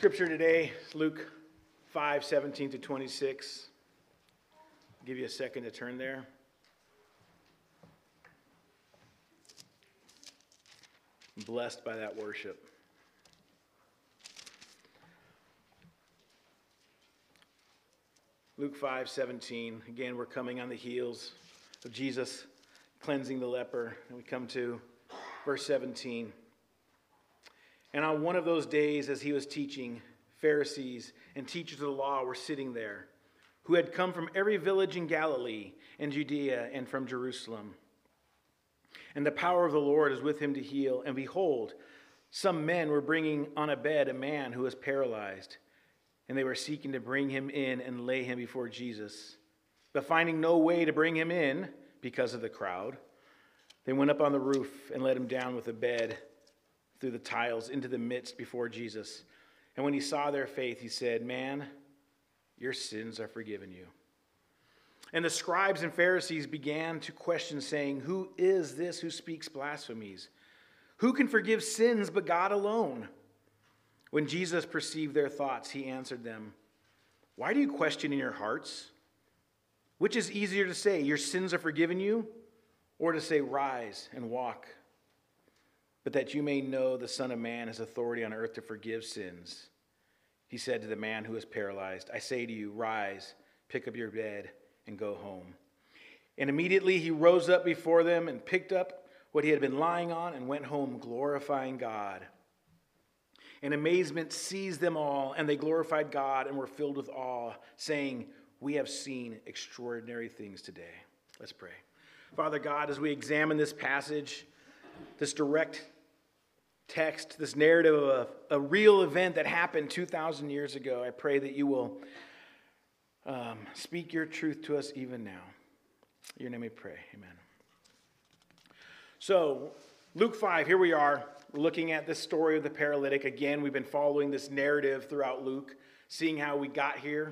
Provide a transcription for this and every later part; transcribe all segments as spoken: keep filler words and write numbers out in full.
Scripture today is Luke five, seventeen to twenty-six. I'll give you a second to turn there. I'm blessed by that worship. Luke five, seventeen. Again, we're coming on the heels of Jesus cleansing the leper. And we come to verse seventeen. And on one of those days, as he was teaching, Pharisees and teachers of the law were sitting there, who had come from every village in Galilee and Judea and from Jerusalem. And the power of the Lord is with him to heal. And behold, some men were bringing on a bed a man who was paralyzed. And they were seeking to bring him in and lay him before Jesus. But finding no way to bring him in because of the crowd, they went up on the roof and let him down with a bed through the tiles into the midst before Jesus. And when he saw their faith, he said, "Man, your sins are forgiven you." And the scribes and Pharisees began to question, saying, "Who is this who speaks blasphemies? Who can forgive sins but God alone?" When Jesus perceived their thoughts, he answered them, "Why do you question in your hearts? Which is easier to say, 'Your sins are forgiven you,' or to say, 'Rise and walk'? But that you may know the Son of Man has authority on earth to forgive sins." He said to the man who was paralyzed, "I say to you, rise, pick up your bed, and go home." And immediately he rose up before them and picked up what he had been lying on and went home, glorifying God. And amazement seized them all, and they glorified God and were filled with awe, saying, "We have seen extraordinary things today." Let's pray. Father God, as we examine this passage, this direct text, this narrative of a, a real event that happened two thousand years ago, I pray that you will um, speak your truth to us even now. In your name we pray. Amen. So, Luke five, here we are. We're looking at this story of the paralytic. Again, we've been following this narrative throughout Luke, seeing how we got here.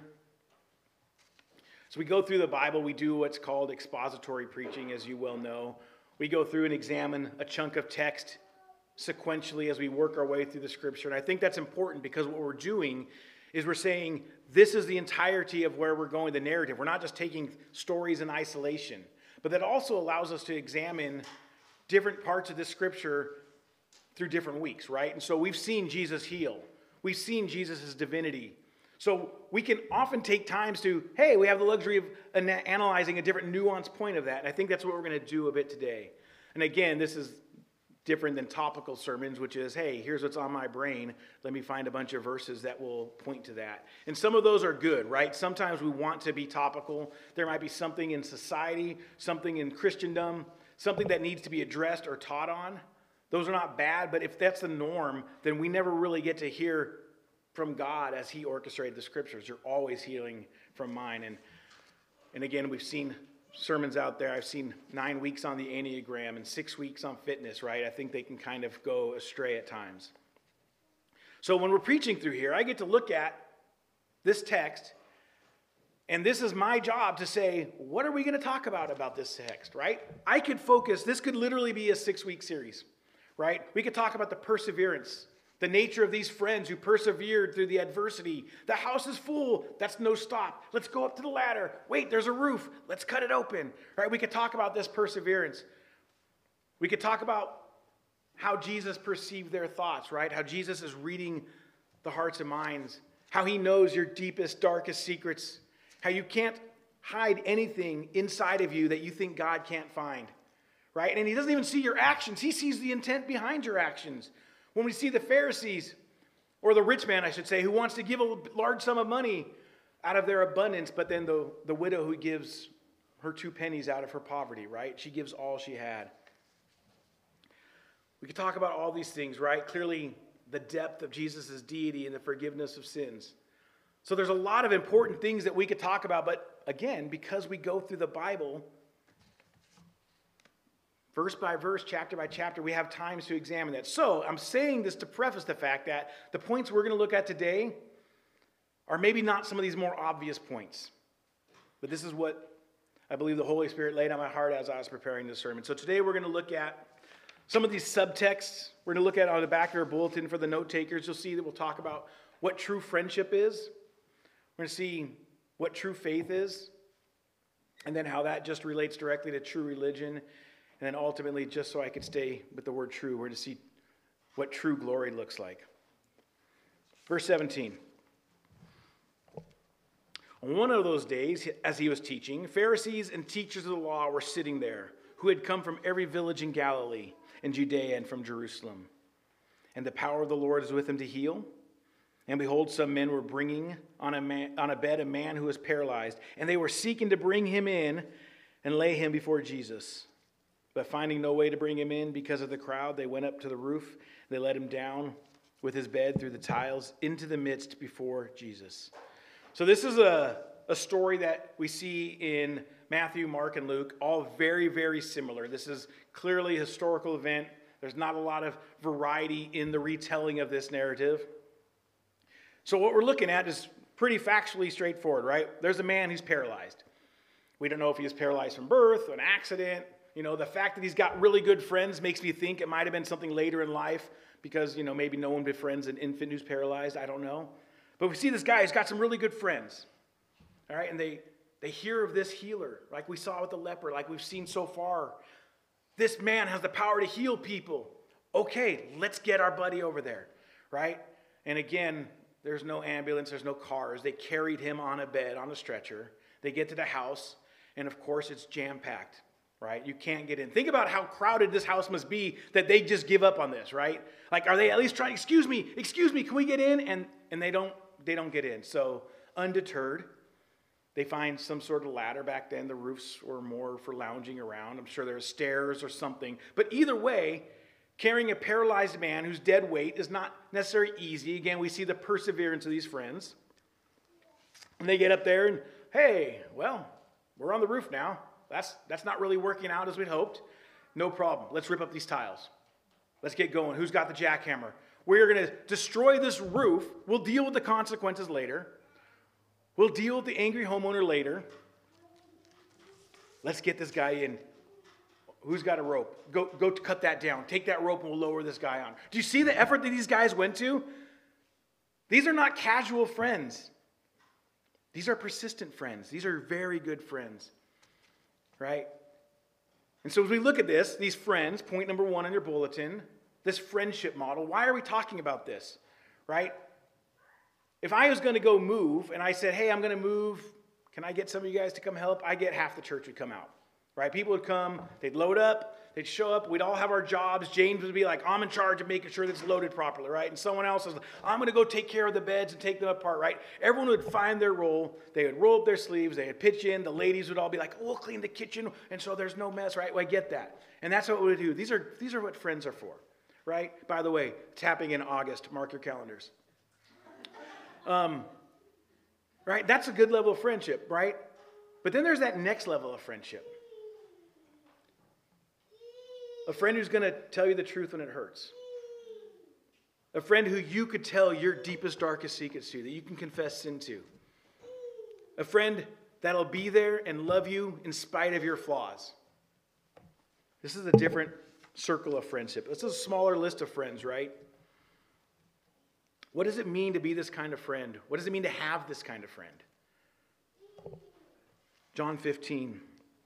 So we go through the Bible. We do what's called expository preaching, as you well know. We go through and examine a chunk of text sequentially as we work our way through the Scripture. And I think that's important because what we're doing is we're saying this is the entirety of where we're going, the narrative. We're not just taking stories in isolation. But that also allows us to examine different parts of the Scripture through different weeks, right? And so we've seen Jesus heal. We've seen Jesus' divinity. So we can often take times to, hey, we have the luxury of ana- analyzing a different nuanced point of that. And I think that's what we're going to do a bit today. And again, this is different than topical sermons, which is, hey, here's what's on my brain. Let me find a bunch of verses that will point to that. And some of those are good, right? Sometimes we want to be topical. There might be something in society, something in Christendom, something that needs to be addressed or taught on. Those are not bad, but if that's the norm, then we never really get to hear from God as he orchestrated the Scriptures. You're always hearing from mine. And, and again, we've seen sermons out there. I've seen nine weeks on the Enneagram and six weeks on fitness, right? I think they can kind of go astray at times. So when we're preaching through here, I get to look at this text, and this is my job to say, what are we going to talk about about this text, right? I could focus, this could literally be a six-week series, right? We could talk about the perseverance, the nature of these friends who persevered through the adversity. The house is full. That's no stop. Let's go up to the ladder. Wait, there's a roof. Let's cut it open. Right? We could talk about this perseverance. We could talk about how Jesus perceived their thoughts, right? How Jesus is reading the hearts and minds. How he knows your deepest, darkest secrets. How you can't hide anything inside of you that you think God can't find. Right? And he doesn't even see your actions. He sees the intent behind your actions. When we see the Pharisees, or the rich man, I should say, who wants to give a large sum of money out of their abundance, but then the, the widow who gives her two pennies out of her poverty, right? She gives all she had. We could talk about all these things, right? Clearly, the depth of Jesus' deity and the forgiveness of sins. So there's a lot of important things that we could talk about, but again, because we go through the Bible verse by verse, chapter by chapter, we have times to examine that. So I'm saying this to preface the fact that the points we're going to look at today are maybe not some of these more obvious points. But this is what I believe the Holy Spirit laid on my heart as I was preparing this sermon. So today we're going to look at some of these subtexts. We're going to look at on the back of your bulletin for the note takers. You'll see that we'll talk about what true friendship is. We're going to see what true faith is, and then how that just relates directly to true religion. And then ultimately, just so I could stay with the word true, we're going to see what true glory looks like. Verse seventeen. On one of those days, as he was teaching, Pharisees and teachers of the law were sitting there, who had come from every village in Galilee and Judea and from Jerusalem. And the power of the Lord is with him to heal. And behold, some men were bringing on a, man, on a bed a man who was paralyzed, and they were seeking to bring him in and lay him before Jesus. But finding no way to bring him in because of the crowd, they went up to the roof. They let him down with his bed through the tiles into the midst before Jesus. So this is a, a story that we see in Matthew, Mark, and Luke, all very, very similar. This is clearly a historical event. There's not a lot of variety in the retelling of this narrative. So what we're looking at is pretty factually straightforward, right? There's a man who's paralyzed. We don't know if he was paralyzed from birth, an accident. You know, the fact that he's got really good friends makes me think it might have been something later in life because, you know, maybe no one befriends an infant who's paralyzed. I don't know. But we see this guy who's got some really good friends, all right? And they, they hear of this healer, like we saw with the leper, like we've seen so far. This man has the power to heal people. Okay, let's get our buddy over there, right? And again, there's no ambulance, there's no cars. They carried him on a bed, on a stretcher. They get to the house, and of course it's jam-packed, right? You can't get in. Think about how crowded this house must be that they just give up on this, right? Like, are they at least trying, excuse me, excuse me, can we get in? And and they don't, they don't get in. So undeterred, they find some sort of ladder. Back then, the roofs were more for lounging around. I'm sure there's stairs or something. But either way, carrying a paralyzed man who's dead weight is not necessarily easy. Again, we see the perseverance of these friends. And they get up there and, hey, well, we're on the roof now. That's, that's not really working out as we'd hoped. No problem. Let's rip up these tiles. Let's get going. Who's got the jackhammer? We're going to destroy this roof. We'll deal with the consequences later. We'll deal with the angry homeowner later. Let's get this guy in. Who's got a rope? Go, go cut that down. Take that rope and we'll lower this guy on. Do you see the effort that these guys went to? These are not casual friends. These are persistent friends. These are very good friends. Right? And so as we look at this, these friends, point number one on your bulletin, this friendship model, why are we talking about this? Right? If I was going to go move and I said, hey, I'm going to move, can I get some of you guys to come help? I get half the church would come out. Right? People would come, they'd load up, they'd show up, we'd all have our jobs. James would be like, I'm in charge of making sure that it's loaded properly, right? And someone else is like, I'm going to go take care of the beds and take them apart, right? Everyone would find their role. They would roll up their sleeves. They would pitch in. The ladies would all be like, we'll clean the kitchen, and so there's no mess, right? Well, I get that. And that's what we would do. These are, these are what friends are for, right? By the way, tapping in August. Mark your calendars. Um, right? That's a good level of friendship, right? But then there's that next level of friendship. A friend who's going to tell you the truth when it hurts. A friend who you could tell your deepest, darkest secrets to, that you can confess sin to. A friend that'll be there and love you in spite of your flaws. This is a different circle of friendship. This is a smaller list of friends, right? What does it mean to be this kind of friend? What does it mean to have this kind of friend? John fifteen.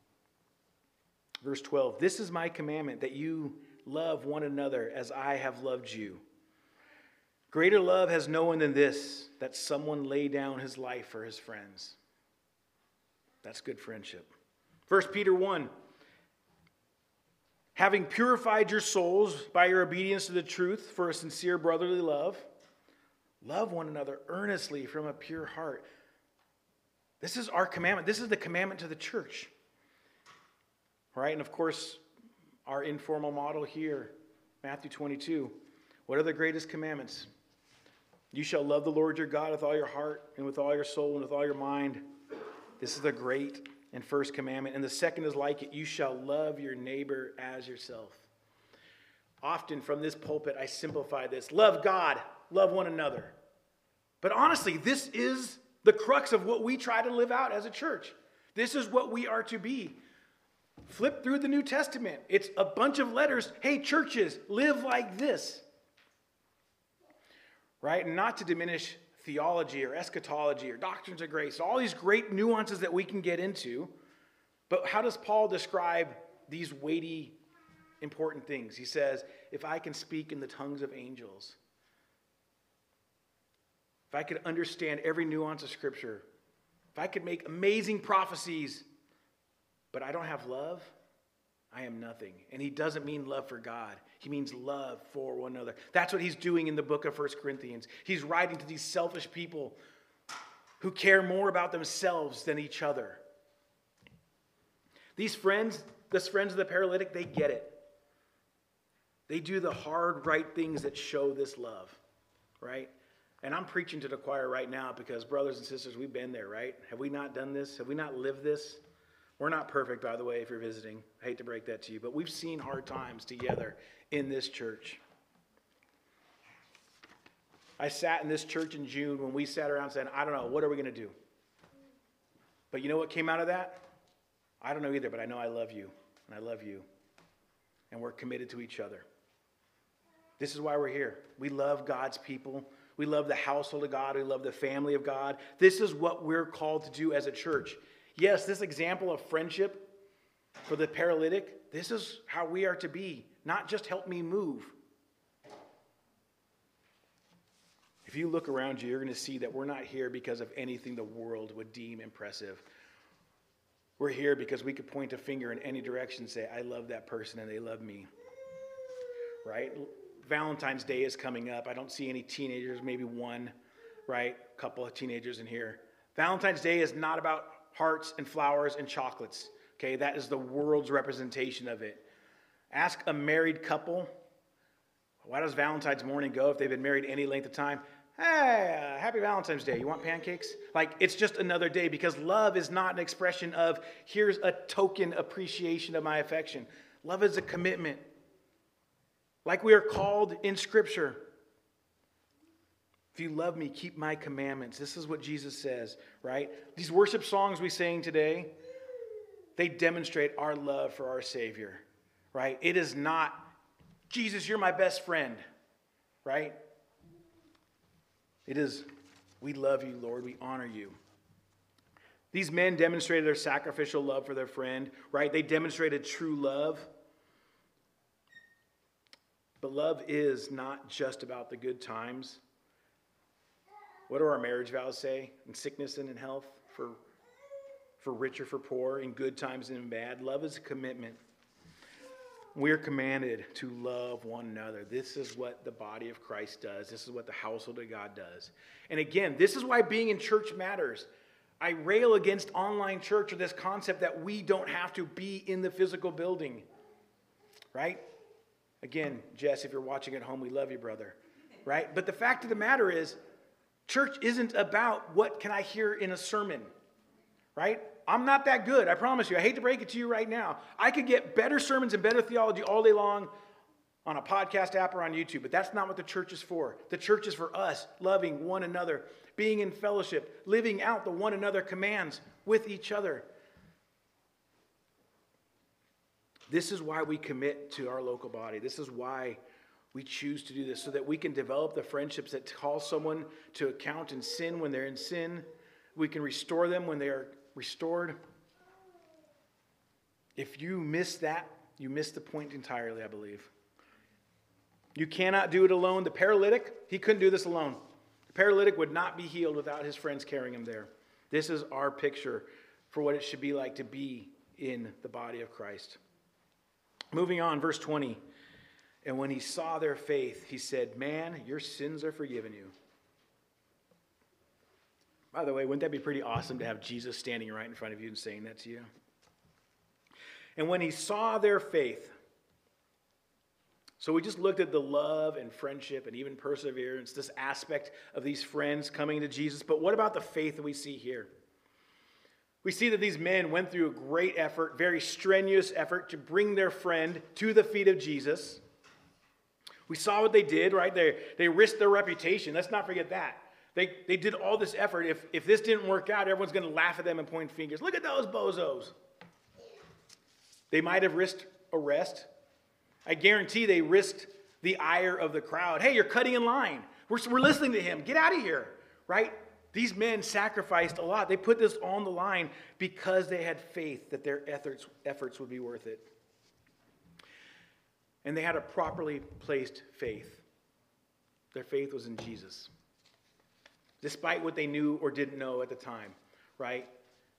Verse twelve, this is my commandment, that you love one another as I have loved you. Greater love has no one than this, that someone lay down his life for his friends. That's good friendship. First Peter one, having purified your souls by your obedience to the truth for a sincere brotherly love, love one another earnestly from a pure heart. This is our commandment. This is the commandment to the church. Right? And of course, our informal model here, Matthew twenty-two. What are the greatest commandments? You shall love the Lord your God with all your heart and with all your soul and with all your mind. This is the great and first commandment. And the second is like it. You shall love your neighbor as yourself. Often from this pulpit, I simplify this. Love God, love one another. But honestly, this is the crux of what we try to live out as a church. This is what we are to be. Flip through the New Testament. It's a bunch of letters. Hey, churches, live like this. Right? And not to diminish theology or eschatology or doctrines of grace, all these great nuances that we can get into. But how does Paul describe these weighty, important things? He says, if I can speak in the tongues of angels, if I could understand every nuance of Scripture, if I could make amazing prophecies, but I don't have love, I am nothing. And he doesn't mean love for God. He means love for one another. That's what he's doing in the book of First Corinthians. He's writing to these selfish people who care more about themselves than each other. These friends, these friends of the paralytic, they get it. They do the hard, right things that show this love, right? And I'm preaching to the choir right now because, brothers and sisters, we've been there, right? Have we not done this? Have we not lived this? We're not perfect, by the way, if you're visiting. I hate to break that to you, but we've seen hard times together in this church. I sat in this church in June when we sat around saying, I don't know, what are we going to do? But you know what came out of that? I don't know either, but I know I love you, and I love you, and we're committed to each other. This is why we're here. We love God's people. We love the household of God. We love the family of God. This is what we're called to do as a church. Yes, this example of friendship for the paralytic, this is how we are to be, not just help me move. If you look around you, you're going to see that we're not here because of anything the world would deem impressive. We're here because we could point a finger in any direction and say, I love that person and they love me. Right? Valentine's Day is coming up. I don't see any teenagers, maybe one, right? A couple of teenagers in here. Valentine's Day is not about hearts and flowers and chocolates. Okay, that is the world's representation of it. Ask a married couple, why does Valentine's morning go if they've been married any length of time? Hey, uh, happy Valentine's Day. You want pancakes? Like, it's just another day because love is not an expression of, here's a token appreciation of my affection. Love is a commitment. Like we are called in Scripture. If you love me, keep my commandments. This is what Jesus says, right? These worship songs we sang today, they demonstrate our love for our Savior, right? It is not, Jesus, you're my best friend, right? It is, we love you, Lord. We honor you. These men demonstrated their sacrificial love for their friend, right? They demonstrated true love. But love is not just about the good times. What do our marriage vows say? In sickness and in health, for, for rich or for poor, in good times and in bad. Love is a commitment. We are commanded to love one another. This is what the body of Christ does. This is what the household of God does. And again, this is why being in church matters. I rail against online church or this concept that we don't have to be in the physical building. Right? Again, Jess, if you're watching at home, we love you, brother. Right? But the fact of the matter is, church isn't about what can I hear in a sermon. Right? I'm not that good, I promise you. I hate to break it to you right now. I could get better sermons and better theology all day long on a podcast app or on YouTube, but that's not what the church is for. The church is for us, loving one another, being in fellowship, living out the one another commands with each other. This is why we commit to our local body. This is why we choose to do this, so that we can develop the friendships that call someone to account in sin when they're in sin. We can restore them when they are restored. If you miss that, you miss the point entirely, I believe. You cannot do it alone. The paralytic, he couldn't do this alone. The paralytic would not be healed without his friends carrying him there. This is our picture for what it should be like to be in the body of Christ. Moving on, verse twenty. And when he saw their faith, he said, man, your sins are forgiven you. By the way, wouldn't that be pretty awesome to have Jesus standing right in front of you and saying that to you? And when he saw their faith, so we just looked at the love and friendship and even perseverance, this aspect of these friends coming to Jesus. But what about the faith that we see here? We see that these men went through a great effort, very strenuous effort to bring their friend to the feet of Jesus. We saw what they did, right? They, they risked their reputation. Let's not forget that. They, they did all this effort. If, if this didn't work out, everyone's going to laugh at them and point fingers. Look at those bozos. They might have risked arrest. I guarantee they risked the ire of the crowd. Hey, you're cutting in line. We're, we're listening to him. Get out of here. right? These men sacrificed a lot. They put this on the line because they had faith that their efforts, efforts would be worth it. And they had a properly placed faith. Their faith was in Jesus. Despite what they knew or didn't know at the time, right?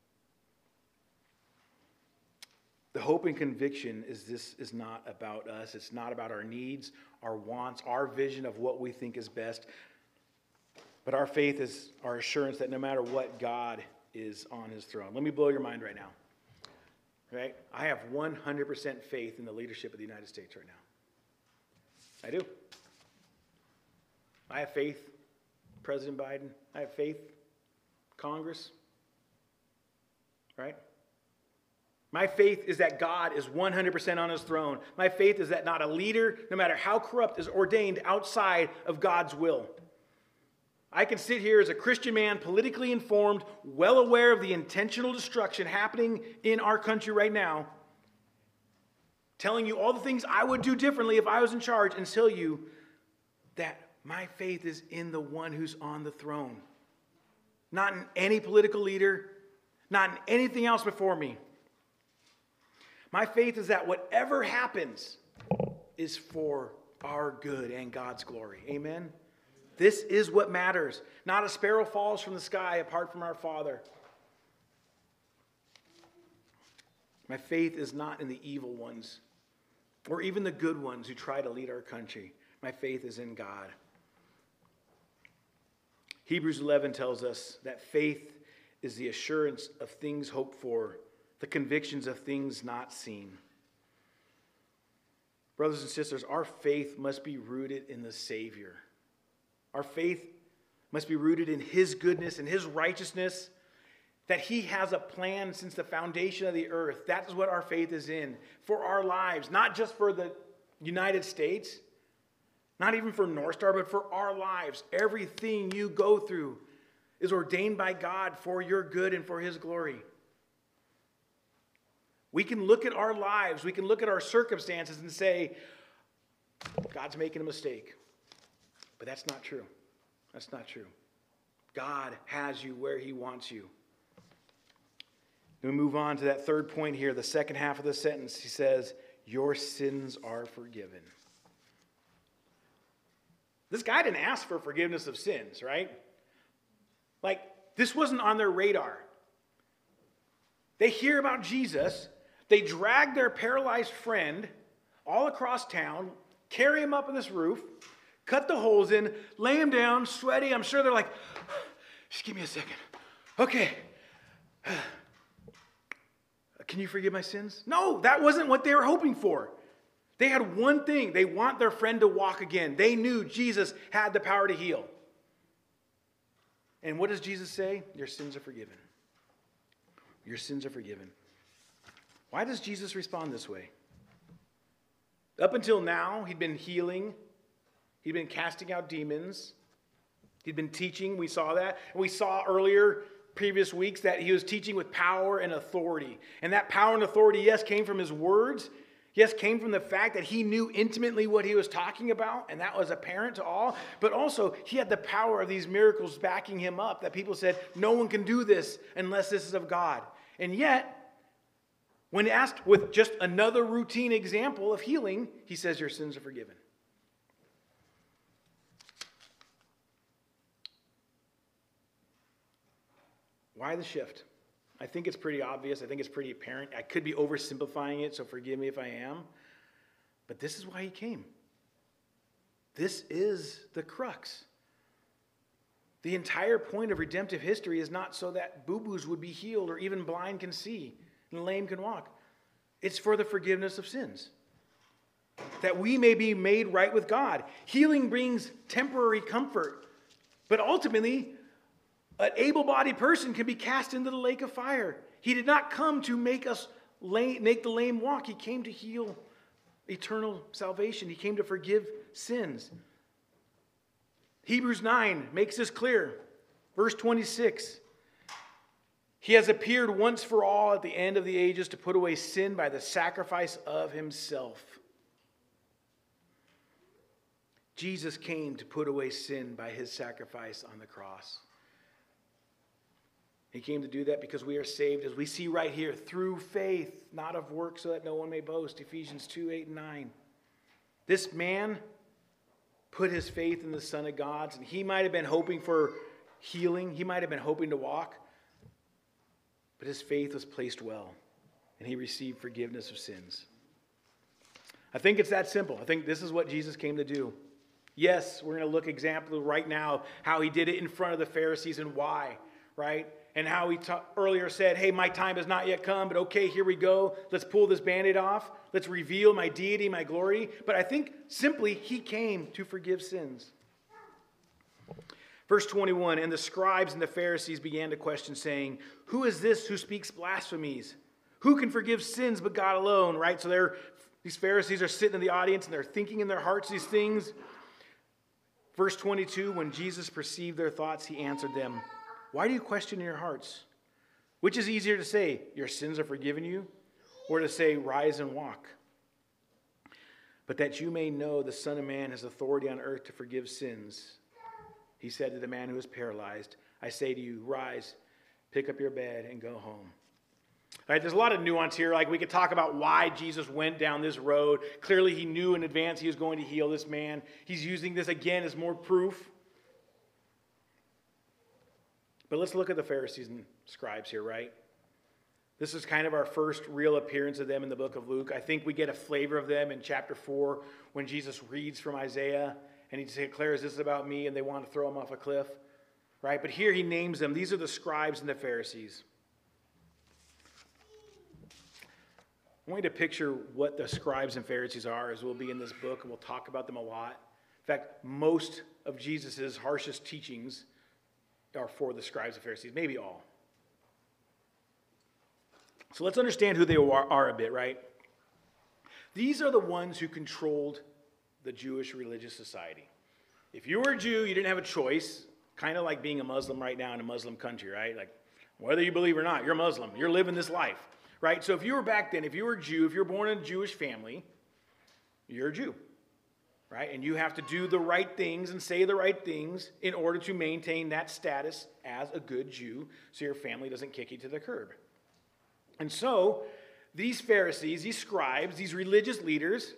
The hope and conviction is this is not about us. It's not about our needs, our wants, our vision of what we think is best. But our faith is our assurance that no matter what, God is on his throne. Let me blow your mind right now. Right? I have one hundred percent faith in the leadership of the United States right now. I do. I have faith, President Biden. I have faith, Congress. Right? My faith is that God is one hundred percent on his throne. My faith is that not a leader, no matter how corrupt, is ordained outside of God's will. I can sit here as a Christian man, politically informed, well aware of the intentional destruction happening in our country right now, telling you all the things I would do differently if I was in charge, and tell you that my faith is in the one who's on the throne. Not in any political leader, not in anything else before me. My faith is that whatever happens is for our good and God's glory. Amen? This is what matters. Not a sparrow falls from the sky apart from our Father. My faith is not in the evil ones or even the good ones who try to lead our country. My faith is in God. Hebrews eleven tells us that faith is the assurance of things hoped for, the convictions of things not seen. Brothers and sisters, our faith must be rooted in the Savior. Our faith must be rooted in his goodness and his righteousness, that he has a plan since the foundation of the earth. That is what our faith is in for our lives, not just for the United States, not even for North Star, but for our lives. Everything you go through is ordained by God for your good and for his glory. We can look at our lives, we can look at our circumstances and say, God's making a mistake. But that's not true. That's not true. God has you where he wants you. We move on to that third point here, the second half of the sentence. He says, your sins are forgiven. This guy didn't ask for forgiveness of sins, right? Like, this wasn't on their radar. They hear about Jesus. They drag their paralyzed friend all across town, carry him up on this roof, cut the holes in, lay him down, sweaty. I'm sure they're like, just give me a second. Okay. Can you forgive my sins? No, that wasn't what they were hoping for. They had one thing. They want their friend to walk again. They knew Jesus had the power to heal. And what does Jesus say? Your sins are forgiven. Your sins are forgiven. Why does Jesus respond this way? Up until now, he'd been healing. He'd been casting out demons. He'd been teaching. We saw that. And we saw earlier, previous weeks, that he was teaching with power and authority. And that power and authority, yes, came from his words. Yes, came from the fact that he knew intimately what he was talking about, and that was apparent to all. But also, he had the power of these miracles backing him up, that people said, no one can do this unless this is of God. And yet, when asked with just another routine example of healing, he says, your sins are forgiven. Why the shift? I think it's pretty obvious. I think it's pretty apparent. I could be oversimplifying it, so forgive me if I am. But this is why he came. This is the crux. The entire point of redemptive history is not so that boo-boos would be healed or even blind can see and lame can walk. It's for the forgiveness of sins, that we may be made right with God. Healing brings temporary comfort, but ultimately, an able-bodied person can be cast into the lake of fire. He did not come to make us lame, make the lame walk. He came to heal eternal salvation. He came to forgive sins. Hebrews nine makes this clear. Verse twenty-six. He has appeared once for all at the end of the ages to put away sin by the sacrifice of himself. Jesus came to put away sin by his sacrifice on the cross. He came to do that because we are saved, as we see right here, through faith, not of works, so that no one may boast. Ephesians two, eight, and nine. This man put his faith in the Son of God, and he might have been hoping for healing. He might have been hoping to walk. But his faith was placed well, and he received forgiveness of sins. I think it's that simple. I think this is what Jesus came to do. Yes, we're going to look example right now how he did it in front of the Pharisees and why, right? And how he ta- earlier said, hey, my time has not yet come, but okay, here we go. Let's pull this Band-Aid off. Let's reveal my deity, my glory. But I think simply he came to forgive sins. Verse twenty-one, and the scribes and the Pharisees began to question, saying, who is this who speaks blasphemies? Who can forgive sins but God alone, right? So they're, these Pharisees are sitting in the audience and they're thinking in their hearts these things. Verse twenty-two, when Jesus perceived their thoughts, he answered them, why do you question in your hearts? Which is easier to say, your sins are forgiven you, or to say, rise and walk? But that you may know the Son of Man has authority on earth to forgive sins. He said to the man who was paralyzed, I say to you, rise, pick up your bed, and go home. All right, there's a lot of nuance here. Like, we could talk about why Jesus went down this road. Clearly, he knew in advance he was going to heal this man. He's using this again as more proof. But let's look at the Pharisees and scribes here, right? This is kind of our first real appearance of them in the book of Luke. I think we get a flavor of them in chapter four when Jesus reads from Isaiah and he declares, this is about me, and they want to throw him off a cliff, right? But here he names them. These are the scribes and the Pharisees. I want you to picture what the scribes and Pharisees are, as we'll be in this book, and we'll talk about them a lot. In fact, most of Jesus' harshest teachings are for the scribes and Pharisees, maybe all. So let's understand who they are, are a bit, right? These are the ones who controlled the Jewish religious society. If you were a Jew, you didn't have a choice, kind of like being a Muslim right now in a Muslim country, right? Like, whether you believe or not, you're Muslim. You're living this life, right? So if you were back then, if you were a Jew, if you were born in a Jewish family, you're a Jew. Right? And you have to do the right things and say the right things in order to maintain that status as a good Jew so your family doesn't kick you to the curb. And so, these Pharisees, these scribes, these religious leaders,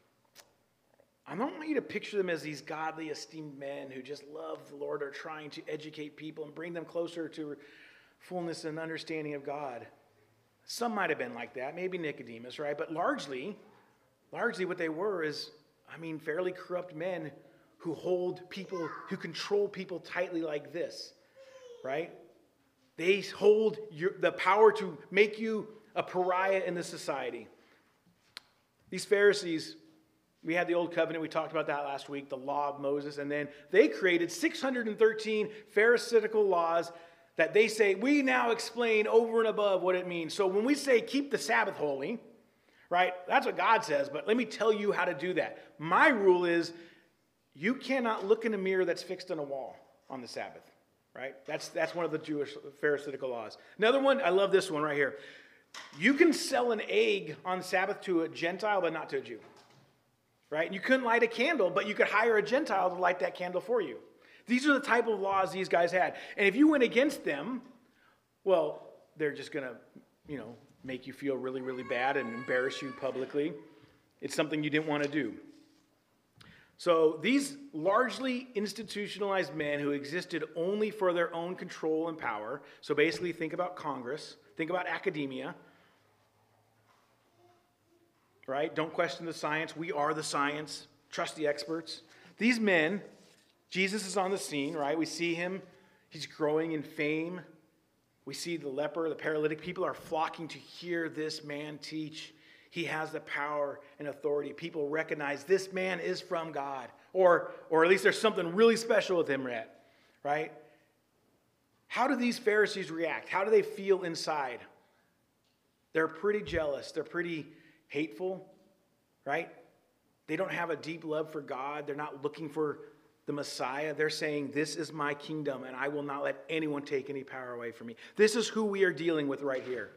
I don't want you to picture them as these godly, esteemed men who just love the Lord, are trying to educate people and bring them closer to fullness and understanding of God. Some might have been like that, maybe Nicodemus, right? But largely, largely what they were is, I mean, fairly corrupt men who hold people, who control people tightly like this, right? They hold your, the power to make you a pariah in the society. These Pharisees, we had the Old Covenant, we talked about that last week, the law of Moses, and then they created six hundred thirteen Pharisaical laws that they say, we now explain over and above what it means. So when we say keep the Sabbath holy, right? That's what God says, but let me tell you how to do that. My rule is you cannot look in a mirror that's fixed on a wall on the Sabbath, right? That's, that's one of the Jewish Pharisaical laws. Another one, I love this one right here. You can sell an egg on Sabbath to a Gentile, but not to a Jew, right? You couldn't light a candle, but you could hire a Gentile to light that candle for you. These are the type of laws these guys had. And if you went against them, well, they're just going to, you know, make you feel really, really bad and embarrass you publicly. It's something you didn't want to do. So these largely institutionalized men who existed only for their own control and power, so basically think about Congress, think about academia, right? Don't question the science. We are the science. Trust the experts. These men, Jesus is on the scene, right? We see him. He's growing in fame. We see the leper, the paralytic. People are flocking to hear this man teach. He has the power and authority. People recognize this man is from God. Or, or at least there's something really special with him, right? How do these Pharisees react? How do they feel inside? They're pretty jealous. They're pretty hateful, right? They don't have a deep love for God. They're not looking for the Messiah. They're saying, this is my kingdom, and I will not let anyone take any power away from me. This is who we are dealing with right here.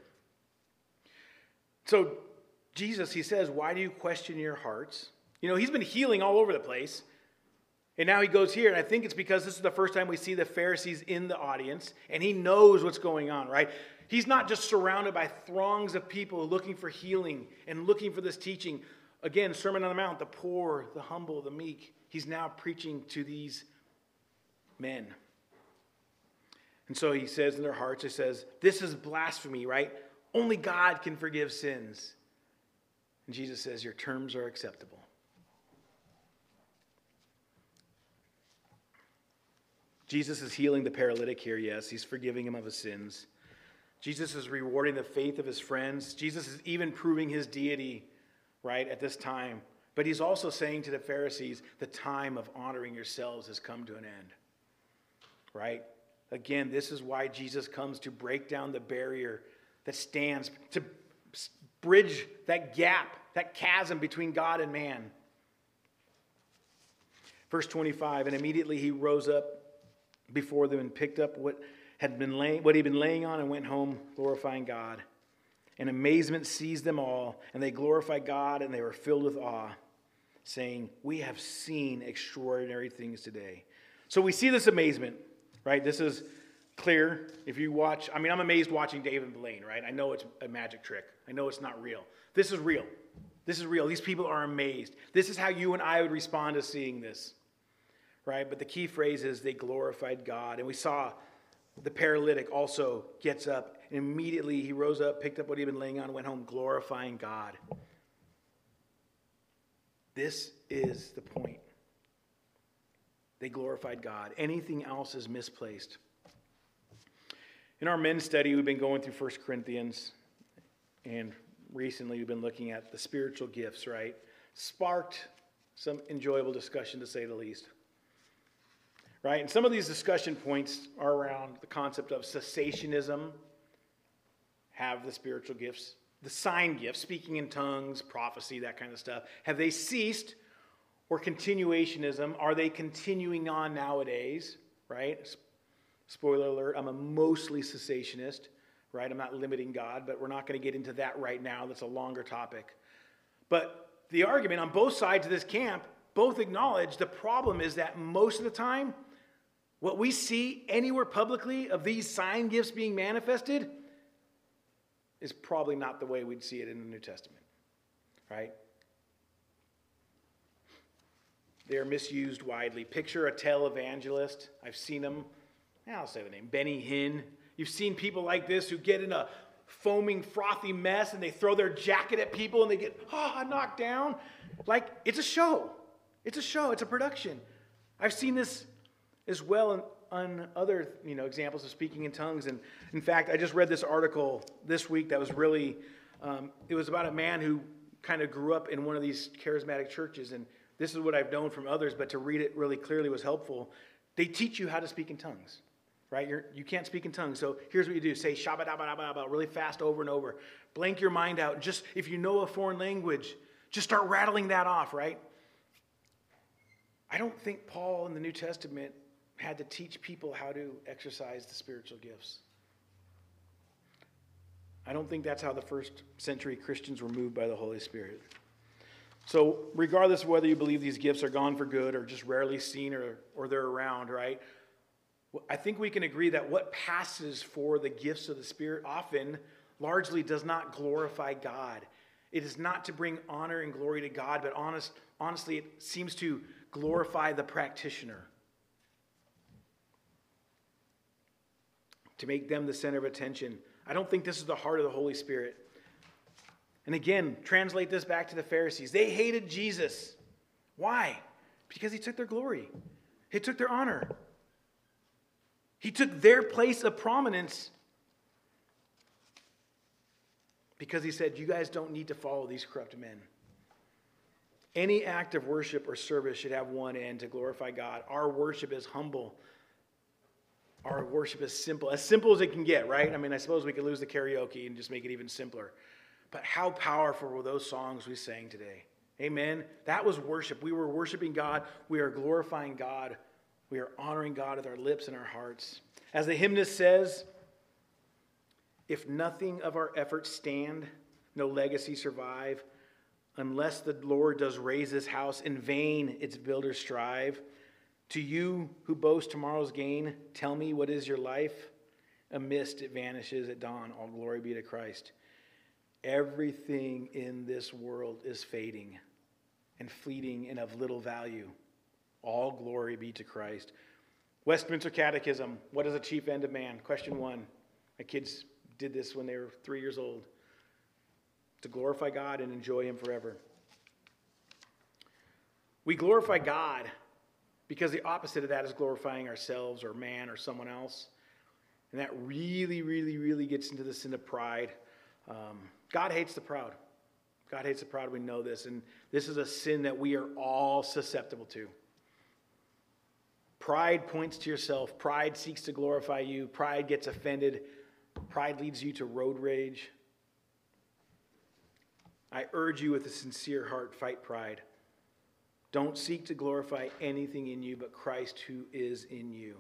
So Jesus, he says, why do you question your hearts? You know, he's been healing all over the place. And now he goes here, and I think it's because this is the first time we see the Pharisees in the audience, and he knows what's going on, right? He's not just surrounded by throngs of people looking for healing and looking for this teaching. Again, Sermon on the Mount, the poor, the humble, the meek. He's now preaching to these men. And so he says in their hearts, he says, this is blasphemy, right? Only God can forgive sins. And Jesus says, your terms are acceptable. Jesus is healing the paralytic here, yes. He's forgiving him of his sins. Jesus is rewarding the faith of his friends. Jesus is even proving his deity, right, at this time. But he's also saying to the Pharisees, the time of honoring yourselves has come to an end, right? Again, this is why Jesus comes to break down the barrier that stands, to bridge that gap, that chasm between God and man. Verse twenty-five, and immediately he rose up before them and picked up what had been laying, what he'd been laying on, and went home glorifying God. And amazement seized them all, and they glorified God, and they were filled with awe, saying, we have seen extraordinary things today. So we see this amazement, right? This is clear. If you watch, I mean, I'm amazed watching Dave and Blaine, right? I know it's a magic trick. I know it's not real. This is real. This is real. These people are amazed. This is how you and I would respond to seeing this. Right? But the key phrase is they glorified God. And we saw the paralytic also gets up, and immediately he rose up, picked up what he'd been laying on, and went home glorifying God. This is the point. They glorified God. Anything else is misplaced. In our men's study, we've been going through First Corinthians, and recently we've been looking at the spiritual gifts, right? Sparked some enjoyable discussion, to say the least. Right? And some of these discussion points are around the concept of cessationism, have the spiritual gifts, the sign gifts, speaking in tongues, prophecy, that kind of stuff. Have they ceased? Or continuationism, are they continuing on nowadays? Right? Spoiler alert, I'm a mostly cessationist, right? I'm not limiting God, but we're not going to get into that right now. That's a longer topic. But the argument on both sides of this camp both acknowledge the problem is that most of the time, what we see anywhere publicly of these sign gifts being manifested is probably not the way we'd see it in the New Testament, right? They are misused widely. Picture a televangelist. I've seen them. I'll say the name. Benny Hinn. You've seen people like this who get in a foaming, frothy mess and they throw their jacket at people and they get ah, knocked down. Like, it's a show. It's a show. It's a production. I've seen this as well in, on other, you know, examples of speaking in tongues. And in fact, I just read this article this week that was really, um, it was about a man who kind of grew up in one of these charismatic churches. And this is what I've known from others, but to read it really clearly was helpful. They teach you how to speak in tongues, right? You're, you can't speak in tongues. So here's what you do. Say shabba dabba dabba dabba really fast over and over. Blank your mind out. Just, if you know a foreign language, just start rattling that off, right? I don't think Paul in the New Testament had to teach people how to exercise the spiritual gifts. I don't think that's how the first century Christians were moved by the Holy Spirit. So regardless of whether you believe these gifts are gone for good or just rarely seen or, or they're around, right? I think we can agree that what passes for the gifts of the Spirit often largely does not glorify God. It is not to bring honor and glory to God, but honest, honestly, it seems to glorify the practitioner. To make them the center of attention. I don't think this is the heart of the Holy Spirit. And again, translate this back to the Pharisees. They hated Jesus. Why? Because he took their glory. He took their honor. He took their place of prominence because he said, you guys don't need to follow these corrupt men. Any act of worship or service should have one end, to glorify God. Our worship is humble. Our worship is simple. As simple as it can get, right? I mean, I suppose we could lose the karaoke and just make it even simpler. But how powerful were those songs we sang today? Amen? That was worship. We were worshiping God. We are glorifying God. We are honoring God with our lips and our hearts. As the hymnist says, if nothing of our efforts stand, no legacy survive, unless the Lord does raise this house, in vain its builders strive. To you who boast tomorrow's gain, tell me, what is your life? A mist, it vanishes at dawn. All glory be to Christ. Everything in this world is fading and fleeting and of little value. All glory be to Christ. Westminster Catechism, what is the chief end of man? Question one. My kids did this when they were three years old. To glorify God and enjoy him forever. We glorify God because the opposite of that is glorifying ourselves or man or someone else. And that really, really, really gets into the sin of pride. Um, God hates the proud. God hates the proud. We know this. And this is a sin that we are all susceptible to. Pride points to yourself. Pride seeks to glorify you. Pride gets offended. Pride leads you to road rage. I urge you with a sincere heart, fight pride. Don't seek to glorify anything in you but Christ who is in you.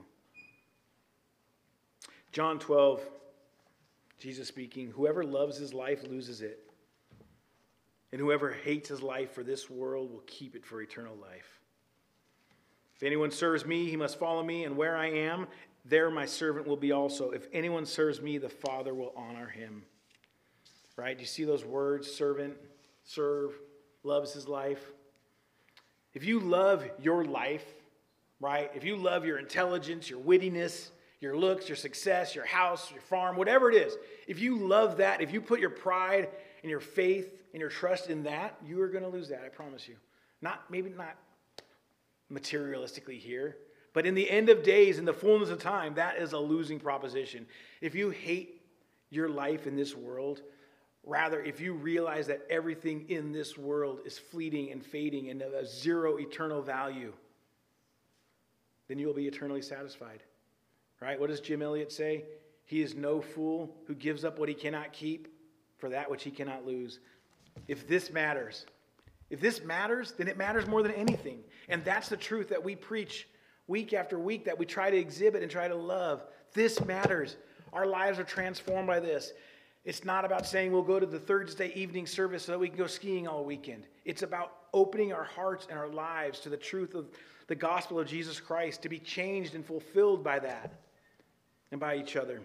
John twelve, Jesus speaking, whoever loves his life loses it. And whoever hates his life for this world will keep it for eternal life. If anyone serves me, he must follow me, and where I am, there my servant will be also. If anyone serves me, the Father will honor him. Right? Do you see those words? Servant, serve, loves his life. If you love your life, right? If you love your intelligence, your wittiness, your looks, your success, your house, your farm, whatever it is, if you love that, if you put your pride and your faith and your trust in that, you are going to lose that, I promise you. Not, maybe not materialistically here, but in the end of days, in the fullness of time, that is a losing proposition. If you hate your life in this world, rather, if you realize that everything in this world is fleeting and fading and of zero eternal value, then you will be eternally satisfied. Right? What does Jim Elliot say? He is no fool who gives up what he cannot keep for that which he cannot lose. If this matters, if this matters, then it matters more than anything. And that's the truth that we preach week after week, that we try to exhibit and try to love. This matters. Our lives are transformed by this. It's not about saying we'll go to the Thursday evening service so that we can go skiing all weekend. It's about opening our hearts and our lives to the truth of the gospel of Jesus Christ, to be changed and fulfilled by that and by each other.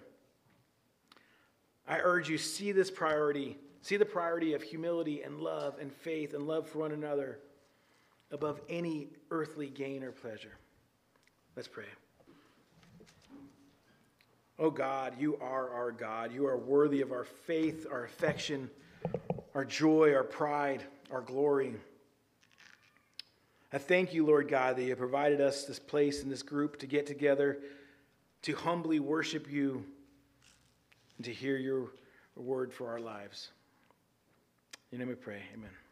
I urge you, see this priority. See the priority of humility and love and faith and love for one another above any earthly gain or pleasure. Let's pray. Oh God, you are our God. You are worthy of our faith, our affection, our joy, our pride, our glory. I thank you, Lord God, that you have provided us this place and this group to get together, to humbly worship you, and to hear your word for our lives. In your name we pray. Amen.